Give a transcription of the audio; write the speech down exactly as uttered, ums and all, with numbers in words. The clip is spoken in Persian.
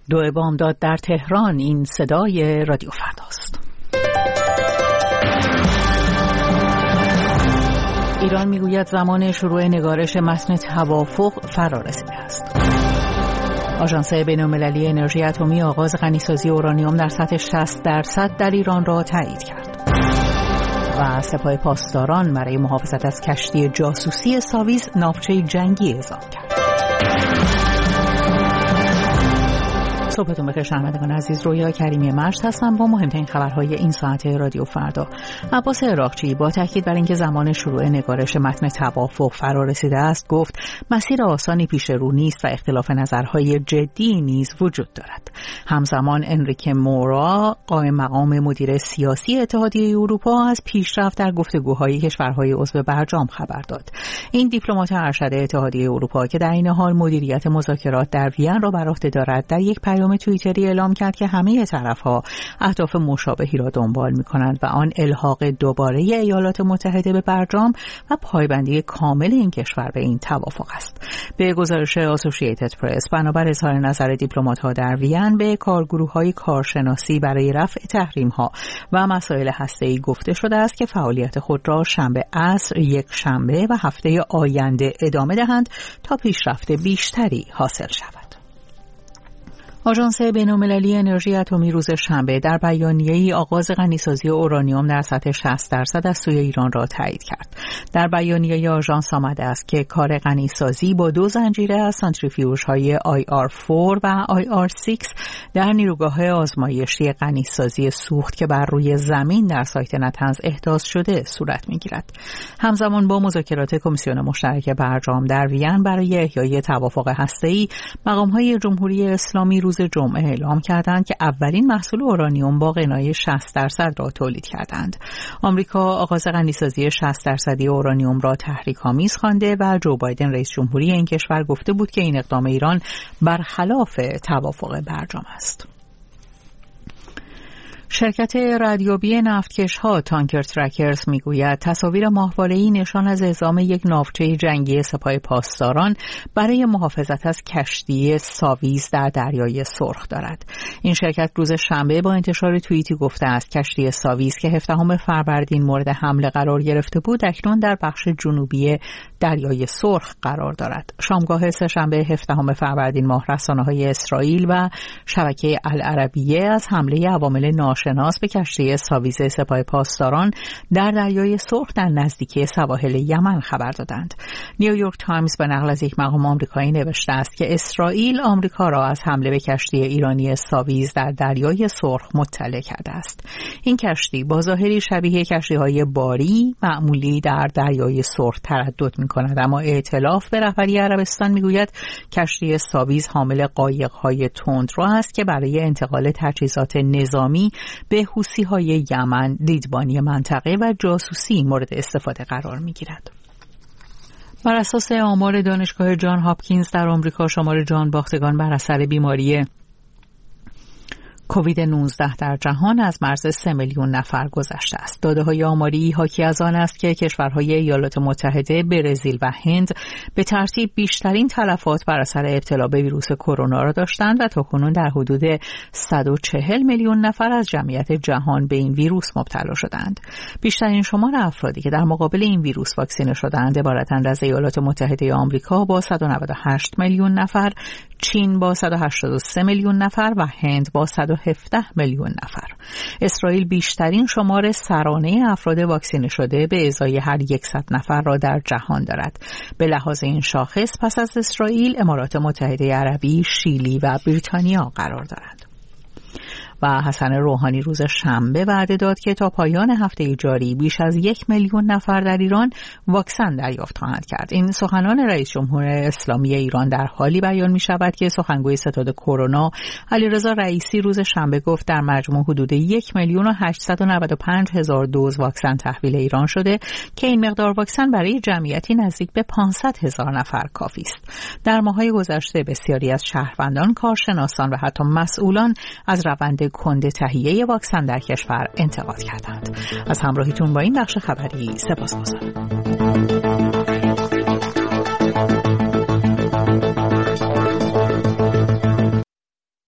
دو بامداد در تهران. این صدای رادیو فرداست. ایران میگوید زمان شروع نگارش متن توافق فرا رسیده است. آژانس بین‌المللی انرژی اتمی آغاز غنیسازی اورانیوم در سطح شصت درصد در ایران را تایید کرد. و سپاه پاسداران برای محافظت از کشتی جاسوسی ساویز ناوچه جنگی اعزام کرد. صبحتون بخیر شنوندگان عزیز، رویا کریمی مجد هستم با مهمترین خبرهای این ساعت رادیو فردا. عباس عراقچی با تاکید بر اینکه زمان شروع نگارش متن توافق فرا رسیده است گفت مسیر آسانی پیش رو نیست و اختلاف نظرهای جدی نیز وجود دارد. همزمان انریکه مورا قائم مقام مدیر سیاسی اتحادیه اروپا از پیشرفت در گفتگوهای کشورهای عضو برجام خبر داد. این دیپلمات ارشد اتحادیه اروپا که در این حال مدیریت مذاکرات در وین را بر عهده دارد در یک پیام توییتری اعلام کرد که همه طرف‌ها اهداف مشابهی را دنبال می‌کنند و آن الحاق دوباره ایالات متحده به برجام و پایبندی کامل این کشور به این توافق است. به گزارش اسوسییتد پرس، بنابر اظهار نظر دیپلمات‌ها در وین به کارگروه‌های کارشناسی برای رفع تحریم‌ها و مسائل هسته‌ای گفته شده است که فعالیت خود را شنبه عصر، یک شنبه و هفته آینده ادامه دهند تا پیشرفت بیشتری حاصل شود. آژانس بین‌المللی انرژی اتمی روز شنبه در بیانیه‌ای آغاز غنیسازی اورانیوم در سطح شصت درصد از سوی ایران را تایید کرد. در بیانیه آژانس آمده است که کار غنیسازی با دو زنجیره از سانتریفیوژهای آی آر چهار و آی آر شش در نیروگاه آزمایشی غنیسازی سوخت که بر روی زمین در سایت نطنز احداث شده صورت می‌گیرد. همزمان با مذاکرات کمیسیون مشترک برجام در وین برای احیای توافق هسته‌ای، مقام‌های جمهوری اسلامی روز جمعه اعلام کردند که اولین محصول اورانیوم با غنای شصت درصد را تولید کردند. آمریکا آغاز غنیسازی شصت درصدی اورانیوم را تحریک‌آمیز خوانده و جو بایدن رئیس جمهوری این کشور گفته بود که این اقدام ایران برخلاف توافق برجام است. شرکت ردیابی نفتکش‌ها تانکر ترکرز میگوید تصاویر ماهواره‌ای نشان از اعزام یک ناوچه جنگی سپاه پاسداران برای محافظت از کشتی ساویز در دریای سرخ دارد. این شرکت روز شنبه با انتشار توییتی گفته است کشتی ساویز که هفدهم فروردین مورد حمله قرار گرفته بود اکنون در بخش جنوبی دریای سرخ قرار دارد. شامگاه سه‌شنبه هفدهم فروردین ماه رسانه‌های اسرائیل و شبکه العربیه از حمله عوامل ناشناس به کشتی ساویز سپاه پاسداران در دریای سرخ در نزدیکی سواحل یمن خبر دادند. نیویورک تایمز به نقل از یک مقام آمریکایی نوشته است که اسرائیل آمریکا را از حمله به کشتی ایرانی ساویز در دریای سرخ مطلع کرده است. این کشتی با ظاهری شبیه کشتی‌های باری معمولی در دریای سرخ تردد می‌کند، اما ائتلاف به رهبری عربستان می‌گوید کشتی ساویز حامل قایق‌های تندرو است که برای انتقال تجهیزات نظامی به حوثی‌های یمن، دیدبانی منطقه و جاسوسی مورد استفاده قرار می‌گیرد. بر اساس آمار دانشگاه جان هاپکینز در آمریکا شمار جان باختگان بر اثر بیماری کووید نوزده در جهان از مرز سه میلیون نفر گذشته است. داده‌های آماری حاکی از آن است که کشورهای ایالات متحده، برزیل و هند به ترتیب بیشترین تلفات بر اثر ابتلا به ویروس کرونا را داشتند و تاکنون در حدود صد و چهل میلیون نفر از جمعیت جهان به این ویروس مبتلا شدند. بیشترین شمار افرادی که در مقابل این ویروس واکسینه شدند عبارتند از ایالات متحده آمریکا با صد و نود و هشت میلیون نفر، چین با صد و هشتاد و سه میلیون نفر و هند با صد و هفده میلیون نفر. اسرائیل بیشترین شمار سرانه افراد واکسینه شده به ازای هر صد نفر را در جهان دارد. به لحاظ این شاخص پس از اسرائیل امارات متحده عربی، شیلی و بریتانیا قرار دارند. و حسن روحانی روز شنبه وعده داد که تا پایان هفته جاری بیش از یک میلیون نفر در ایران واکسن دریافت خواهند کرد. این سخنان رئیس جمهور اسلامی ایران در حالی بیان می شود که سخنگوی ستاد کرونا علیرضا رئیسی روز شنبه گفت در مجموع حدود یک میلیون و هشتصد و نود و پنج هزار دوز واکسن تحویل ایران شده که این مقدار واکسن برای جمعیتی نزدیک به پانصد هزار نفر کافی است. در ماه‌های گذشته بسیاری از شهروندان، کارشناسان و حتی مسئولان از روند کند تهیه واکسن در کشور انتقاد کردند. از همراهیتون با این بخش خبری سپاسگزارم.